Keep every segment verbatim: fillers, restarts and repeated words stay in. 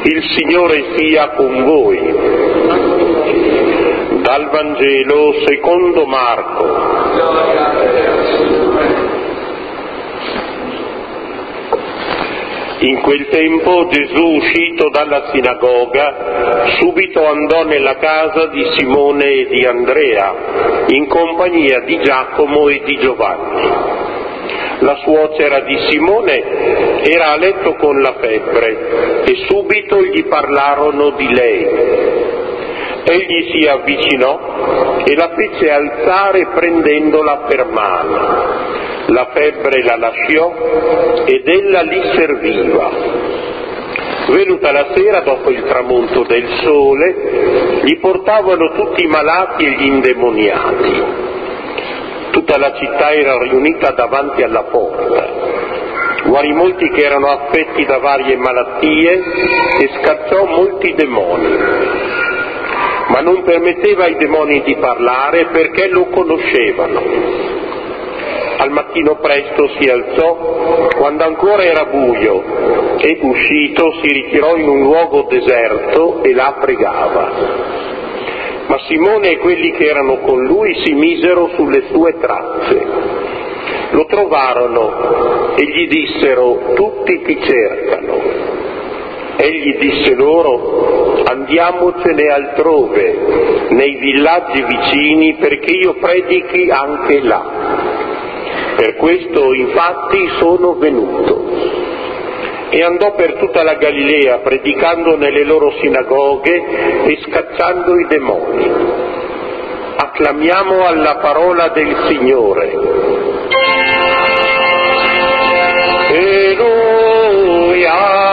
Il Signore sia con voi. Dal Vangelo secondo Marco. In quel tempo Gesù, uscito dalla sinagoga, subito andò nella casa di Simone e di Andrea, in compagnia di Giacomo e di Giovanni. La suocera di Simone era a letto con la febbre e subito gli parlarono di lei. Egli si avvicinò e la fece alzare prendendola per mano. La febbre la lasciò ed ella li serviva. Venuta la sera, dopo il tramonto del sole, gli portavano tutti i malati e gli indemoniati. Tutta la città era riunita davanti alla porta. Guarì molti che erano affetti da varie malattie e scacciò molti demoni. Ma non permetteva ai demoni di parlare perché lo conoscevano. Al mattino presto si alzò, quando ancora era buio, e uscito si ritirò in un luogo deserto e là pregava. Ma Simone e quelli che erano con lui si misero sulle sue tracce. Lo trovarono e gli dissero: tutti ti cercano. Egli disse loro: andiamocene altrove, nei villaggi vicini, perché io predichi anche là. Per questo infatti sono venuto. E andò per tutta la Galilea, predicando nelle loro sinagoghe e scacciando i demoni. Acclamiamo alla parola del Signore. Alleluia.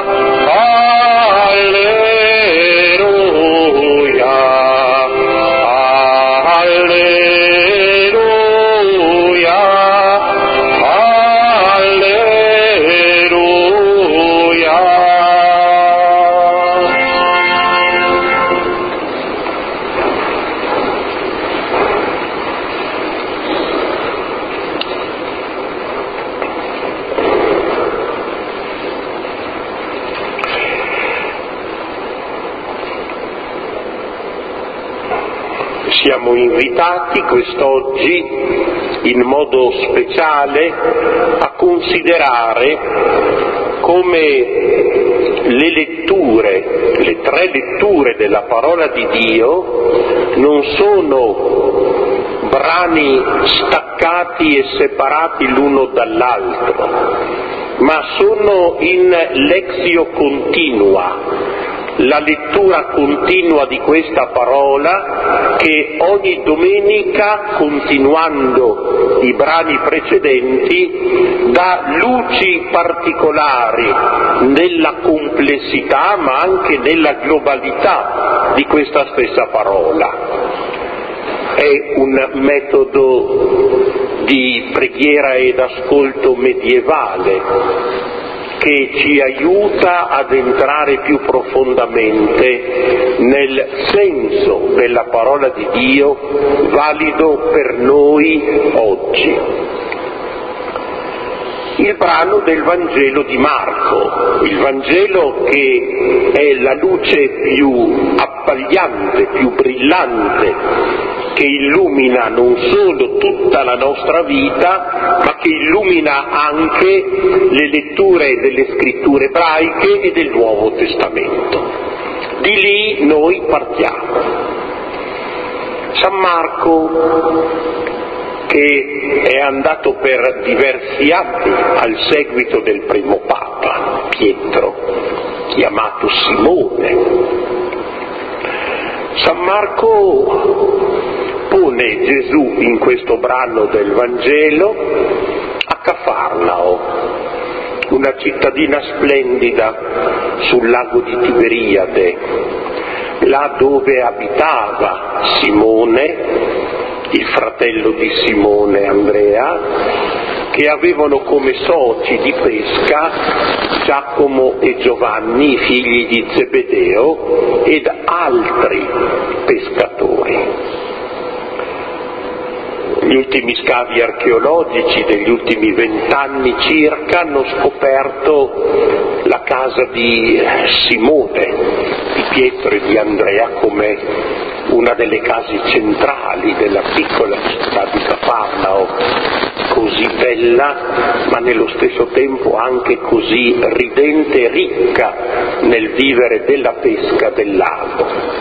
Siamo invitati quest'oggi in modo speciale a considerare come le letture, le tre letture della parola di Dio non sono brani staccati e separati l'uno dall'altro, ma sono in lexio continua. La lettura continua di questa parola che ogni domenica, continuando i brani precedenti, dà luci particolari nella complessità ma anche nella globalità di questa stessa parola. È un metodo di preghiera ed ascolto medievale che ci aiuta ad entrare più profondamente nel senso della parola di Dio valido per noi oggi. Il brano del Vangelo di Marco, il Vangelo che è la luce più abbagliante, più brillante, che illumina non solo tutta la nostra vita, ma che illumina anche le letture delle scritture ebraiche e del Nuovo Testamento. Di lì noi partiamo. San Marco, che è andato per diversi anni al seguito del primo Papa, Pietro, chiamato Simone. San Marco pone Gesù in questo brano del Vangelo a Cafarnao, una cittadina splendida sul lago di Tiberiade, là dove abitava Simone, il fratello di Simone, Andrea, che avevano come soci di pesca Giacomo e Giovanni, figli di Zebedeo, ed altri pescatori. gli ultimi scavi archeologici degli ultimi vent'anni circa hanno scoperto la casa di Simone, di Pietro e di Andrea come una delle case centrali della piccola città di Cafarnao, così bella ma nello stesso tempo anche così ridente e ricca nel vivere della pesca del lago.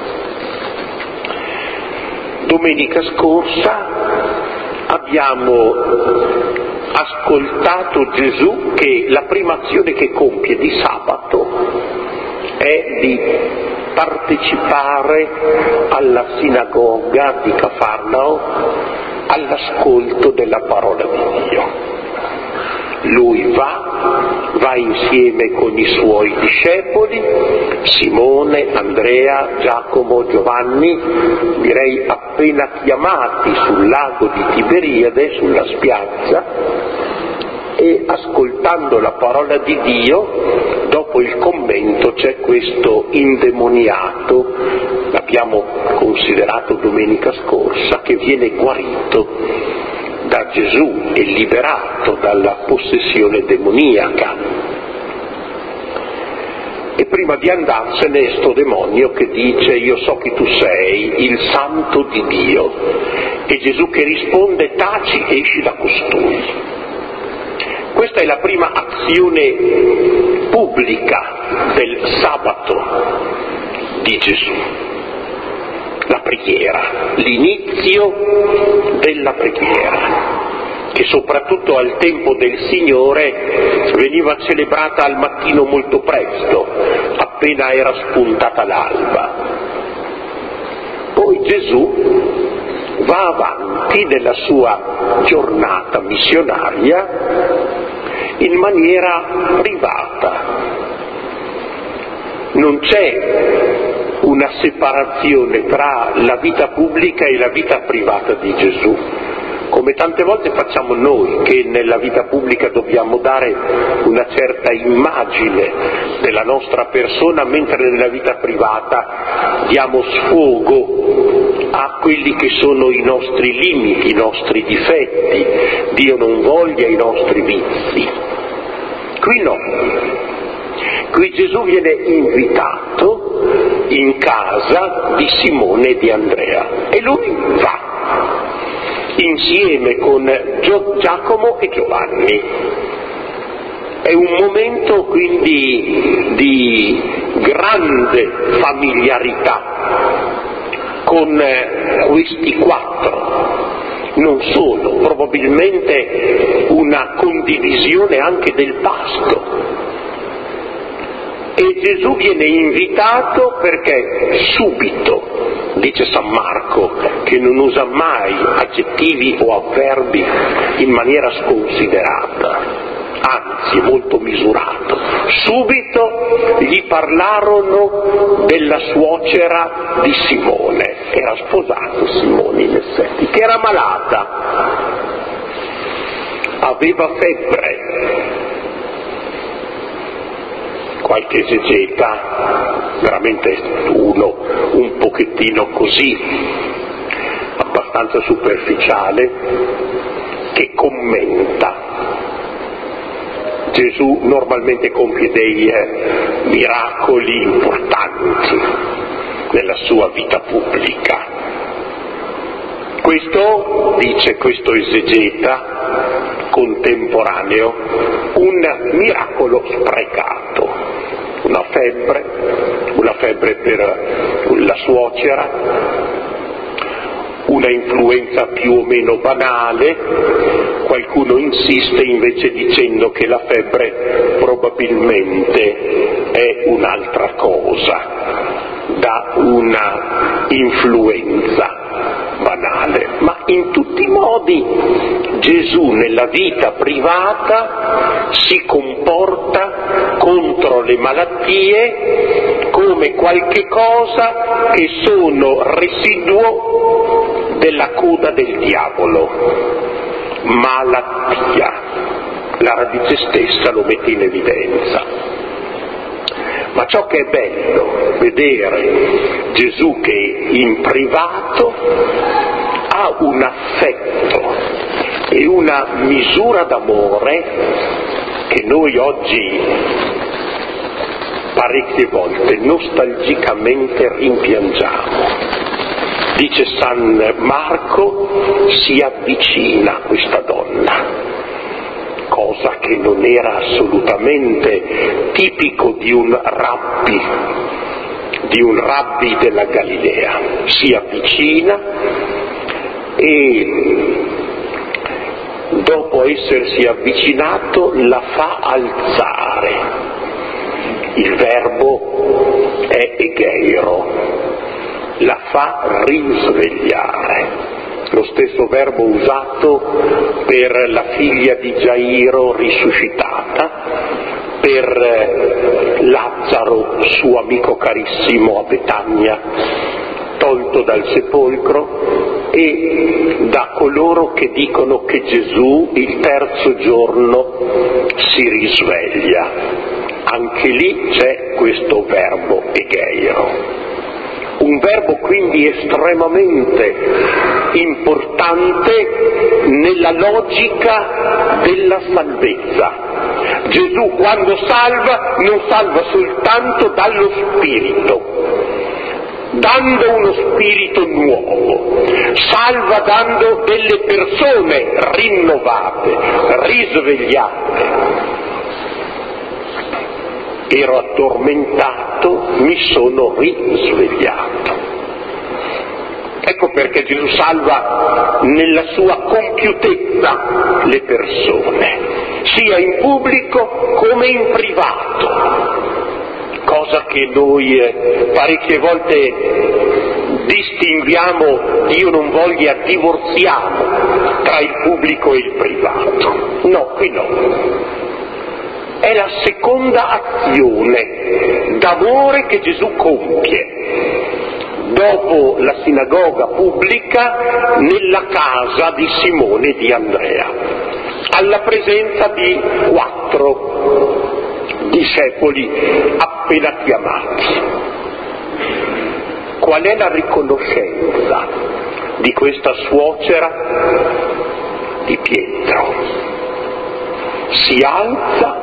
Domenica scorsa abbiamo ascoltato Gesù che la prima azione che compie di sabato è di partecipare alla sinagoga di Cafarnao all'ascolto della parola di Dio. Lui va, va insieme con i suoi discepoli, Simone, Andrea, Giacomo, Giovanni, direi appena chiamati sul lago di Tiberiade, sulla spiaggia, e ascoltando la parola di Dio, dopo il commento c'è questo indemoniato, l'abbiamo considerato domenica scorsa, che viene guarito da Gesù e liberato dalla possessione demoniaca. E prima di andarsene sto demonio che dice: io so chi tu sei, il santo di Dio. E Gesù che risponde: taci, esci da costui. Questa è la prima azione pubblica del sabato di Gesù, la preghiera, l'inizio della preghiera, che soprattutto al tempo del Signore veniva celebrata al mattino molto presto, appena era spuntata l'alba. Poi Gesù va avanti nella sua giornata missionaria in maniera privata. Non c'è una separazione tra la vita pubblica e la vita privata di Gesù, come tante volte facciamo noi, che nella vita pubblica dobbiamo dare una certa immagine della nostra persona, mentre nella vita privata diamo sfogo a quelli che sono i nostri limiti, i nostri difetti, Dio non voglia i nostri vizi. Qui no. Qui Gesù viene invitato in casa di Simone e di Andrea e lui va insieme con Giacomo e Giovanni. È un momento quindi di grande familiarità con questi quattro. Non solo, probabilmente una condivisione anche del pasto. E Gesù viene invitato perché subito, dice San Marco, che non usa mai aggettivi o avverbi in maniera sconsiderata, anzi molto misurato, subito gli parlarono della suocera di Simone, era sposato Simone in effetti, che era malata, aveva febbre. Qualche esegeta, veramente uno un pochettino così, abbastanza superficiale, che commenta. Gesù normalmente compie dei eh, miracoli importanti nella sua vita pubblica. Questo, dice questo esegeta contemporaneo, un miracolo sprecato. Una febbre, una febbre per la suocera, una influenza più o meno banale, qualcuno insiste invece dicendo che la febbre probabilmente è un'altra cosa, da una influenza banale, ma in tutti i modi Gesù nella vita privata si comporta contro le malattie come qualche cosa che sono residuo della coda del diavolo, malattia, la radice stessa lo mette in evidenza. Ma ciò che è bello, vedere Gesù che in privato ha un affetto e una misura d'amore che noi oggi parecchie volte nostalgicamente rimpiangiamo. Dice San Marco, si avvicina questa donna, cosa che non era assolutamente tipico di un rabbi, di un rabbi della Galilea. Si avvicina e dopo essersi avvicinato la fa alzare. Il verbo è egeiro, la fa risvegliare, lo stesso verbo usato per la figlia di Gairo risuscitata, per Lazzaro, suo amico carissimo a Betania, tolto dal sepolcro, e da coloro che dicono che Gesù il terzo giorno si risveglia. Anche lì c'è questo verbo egeiro. Un verbo quindi estremamente importante nella logica della salvezza. Gesù quando salva non salva soltanto dallo spirito, dando uno spirito nuovo, salva dando delle persone rinnovate, risvegliate. Ero addormentato, mi sono risvegliato. Ecco perché Gesù salva nella sua compiutezza le persone, sia in pubblico come in privato, cosa che noi eh, parecchie volte distinguiamo, Dio non voglia, divorziamo tra il pubblico e il privato. No, qui no. È la seconda azione d'amore che Gesù compie dopo la sinagoga pubblica nella casa di Simone di Andrea, alla presenza di quattro discepoli appena chiamati. Qual è la riconoscenza di questa suocera di Pietro? Si alza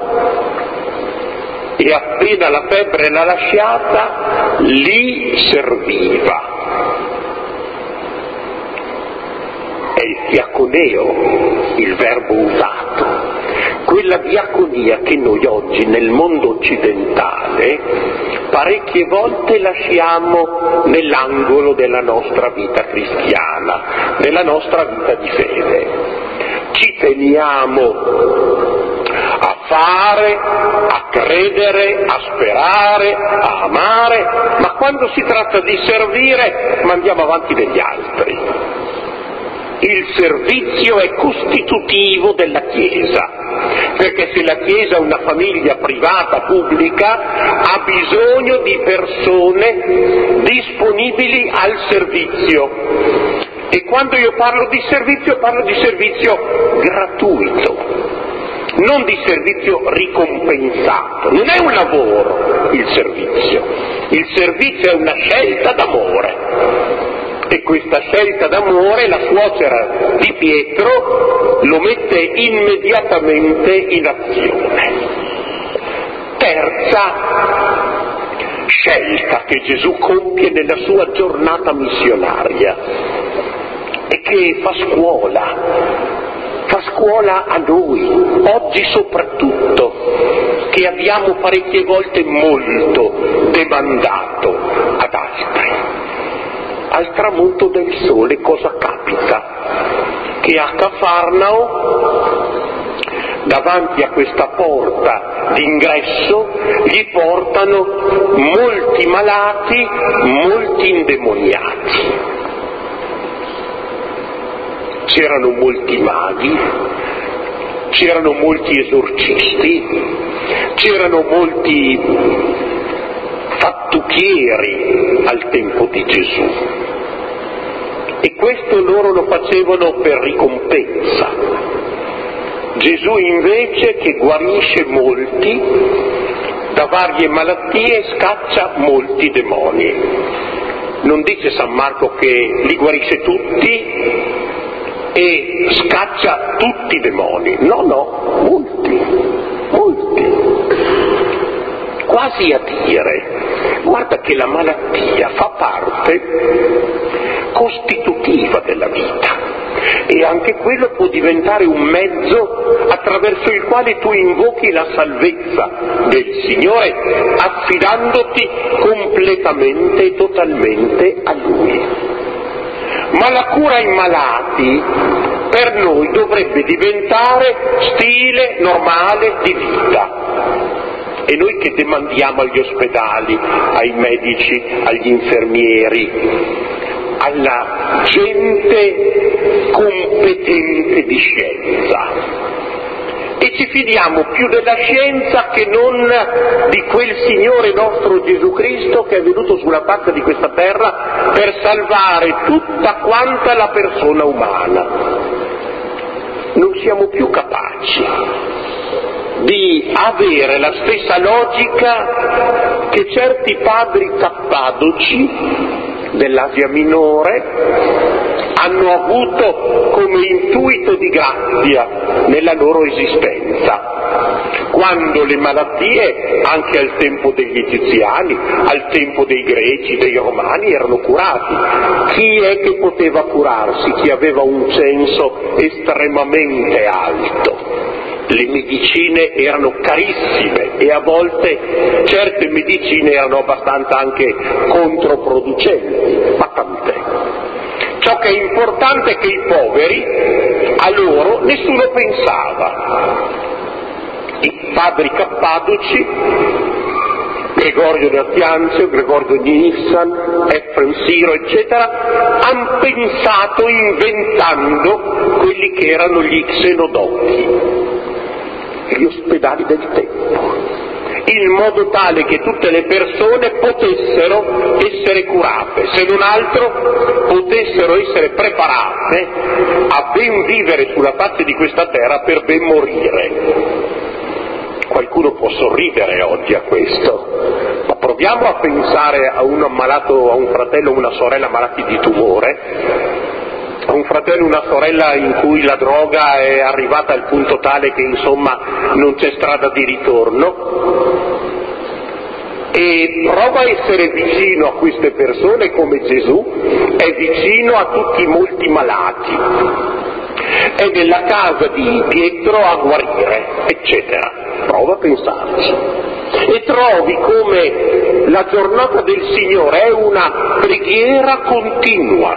e appena la febbre l'ha lasciata, lì serviva. È il diaconeo il verbo usato, quella diaconia che noi oggi nel mondo occidentale parecchie volte lasciamo nell'angolo della nostra vita cristiana, della nostra vita di fede. Ci teniamo a fare, a credere, a sperare, a amare, ma quando si tratta di servire mandiamo avanti degli altri. Il servizio è costitutivo della Chiesa, perché se la Chiesa è una famiglia privata, pubblica, ha bisogno di persone disponibili al servizio. E quando io parlo di servizio, parlo di servizio gratuito, non di servizio ricompensato. Non è un lavoro il servizio, il servizio è una scelta d'amore. E questa scelta d'amore la suocera di Pietro lo mette immediatamente in azione. Terza scelta che Gesù compie nella sua giornata missionaria e che fa scuola, fa scuola a noi, oggi soprattutto, che abbiamo parecchie volte molto demandato ad altri. Al tramonto del sole cosa capita? Che a Cafarnao, davanti a questa porta d'ingresso, gli portano molti malati, molti indemoniati. C'erano molti maghi, c'erano molti esorcisti, c'erano molti fattucchieri al tempo di Gesù. E questo loro lo facevano per ricompensa. Gesù invece, che guarisce molti da varie malattie, scaccia molti demoni. Non dice San Marco che li guarisce tutti e scaccia tutti i demoni, no, no, molti, molti. Quasi a dire, guarda che la malattia fa parte costitutiva della vita e anche quello può diventare un mezzo attraverso il quale tu invochi la salvezza del Signore affidandoti completamente e totalmente a Lui. Ma la cura ai malati per noi dovrebbe diventare stile normale di vita. E noi che demandiamo agli ospedali, ai medici, agli infermieri, alla gente competente di scienza? E ci fidiamo più della scienza che non di quel Signore nostro Gesù Cristo che è venuto sulla faccia di questa terra per salvare tutta quanta la persona umana. Non siamo più capaci di avere la stessa logica che certi padri cappadoci dell'Asia Minore hanno avuto come intuito di grazia nella loro esistenza, quando le malattie, anche al tempo degli egiziani, al tempo dei greci, dei romani, erano curati. Chi è che poteva curarsi? Chi aveva un censo estremamente alto. Le medicine erano carissime e a volte certe medicine erano abbastanza anche controproducenti, ma tant'è. Ciò che è importante è che i poveri, a loro nessuno pensava. I padri cappadoci, Gregorio Nazianzio, Gregorio di Nissan, Efrem Siro, eccetera, hanno pensato inventando quelli che erano gli xenodotti, gli ospedali del tempo, in modo tale che tutte le persone potessero essere curate, se non altro potessero essere preparate a ben vivere sulla faccia di questa terra per ben morire. Qualcuno può sorridere oggi a questo, ma proviamo a pensare a un ammalato, a un fratello o una sorella malati di tumore, a un fratello e una sorella in cui la droga è arrivata al punto tale che insomma non c'è strada di ritorno, e prova a essere vicino a queste persone come Gesù è vicino a tutti i molti malati, è nella casa di Pietro a guarire, eccetera. Prova a pensarci e trovi come la giornata del Signore è una preghiera continua.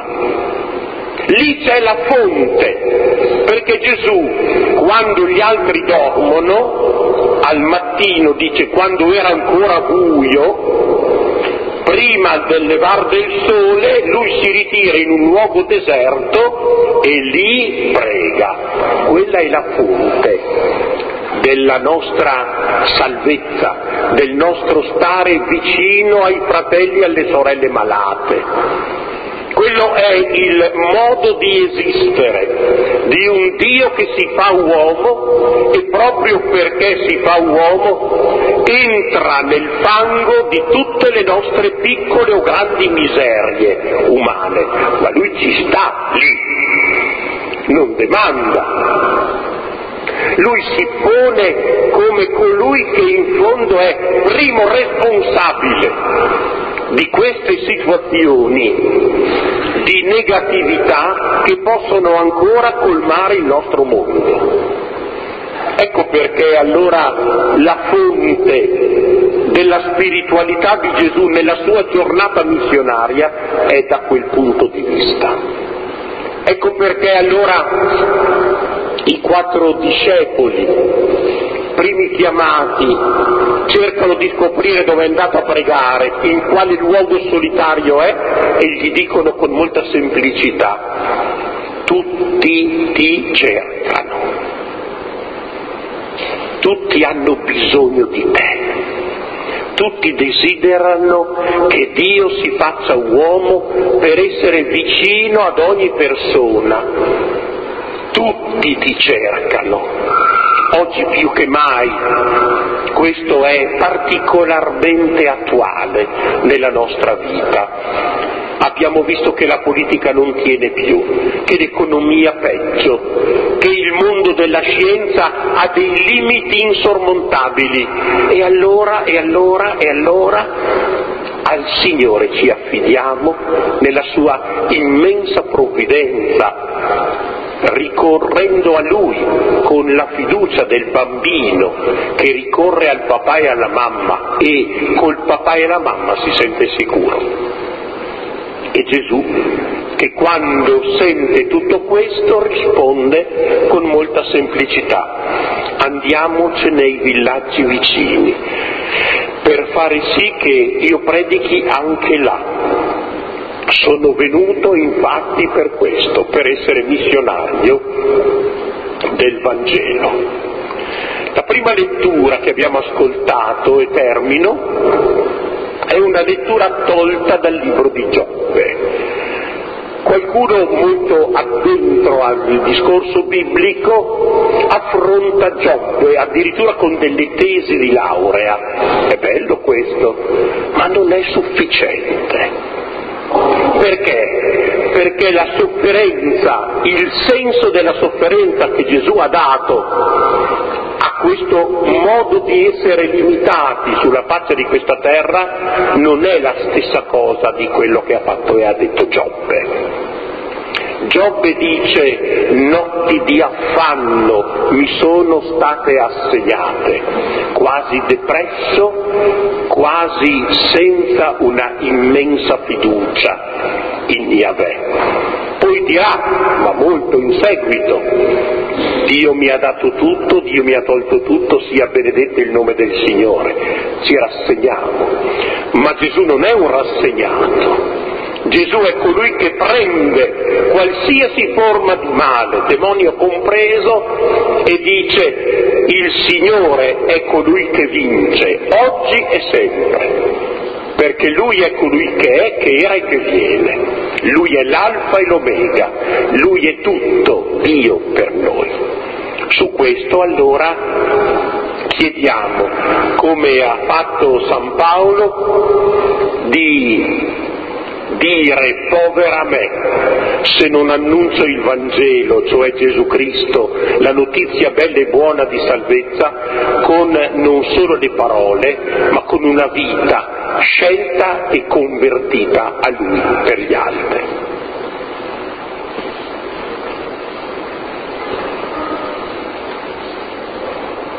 Lì c'è la fonte, perché Gesù, quando gli altri dormono, al mattino, dice, quando era ancora buio, prima del levar del sole, lui si ritira in un luogo deserto e lì prega. Quella è la fonte della nostra salvezza, del nostro stare vicino ai fratelli e alle sorelle malate. Quello è il modo di esistere di un Dio che si fa uomo e proprio perché si fa uomo entra nel fango di tutte le nostre piccole o grandi miserie umane, ma lui ci sta lì, non demanda. Lui si pone come colui che in fondo è primo responsabile di queste situazioni di negatività che possono ancora colmare il nostro mondo. Ecco perché allora la fonte della spiritualità di Gesù nella sua giornata missionaria è da quel punto di vista. Ecco perché allora i quattro discepoli, primi chiamati, cercano di scoprire dove è andato a pregare, in quale luogo solitario è, e gli dicono con molta semplicità: tutti ti cercano, tutti hanno bisogno di te, tutti desiderano che Dio si faccia uomo per essere vicino ad ogni persona. Tutti ti cercano, oggi più che mai questo è particolarmente attuale nella nostra vita. Abbiamo visto che la politica non tiene più, che l'economia peggio, che il mondo della scienza ha dei limiti insormontabili. E allora, e allora, e allora al Signore ci affidiamo nella sua immensa provvidenza, ricorrendo a Lui con la fiducia del bambino che ricorre al papà e alla mamma e col papà e la mamma si sente sicuro. E Gesù, che quando sente tutto questo risponde con molta semplicità: andiamocene nei villaggi vicini per fare sì che io predichi anche là. Sono venuto infatti per questo, per essere missionario del Vangelo. La prima lettura che abbiamo ascoltato, e termino, è una lettura tolta dal libro di Giobbe. Qualcuno molto addentro al discorso biblico affronta Giobbe addirittura con delle tesi di laurea. È bello questo, ma non è sufficiente. Perché? Perché la sofferenza, il senso della sofferenza che Gesù ha dato a questo modo di essere limitati sulla faccia di questa terra non è la stessa cosa di quello che ha fatto e ha detto Giobbe. Giobbe dice: notti di affanno mi sono state assegnate, quasi depresso, quasi senza una immensa fiducia in Yahweh. Poi dirà, ma molto in seguito: Dio mi ha dato tutto, Dio mi ha tolto tutto, sia benedetto il nome del Signore. Ci rassegniamo. Ma Gesù non è un rassegnato. Gesù è colui che prende qualsiasi forma di male, demonio compreso, e dice: il Signore è colui che vince, oggi e sempre, perché Lui è colui che è, che era e che viene. Lui è l'alfa e l'omega, Lui è tutto Dio per noi. Su questo allora chiediamo, come ha fatto San Paolo, di dire: povera me, se non annuncio il Vangelo, cioè Gesù Cristo, la notizia bella e buona di salvezza, con non solo le parole, ma con una vita scelta e convertita a Lui per gli altri.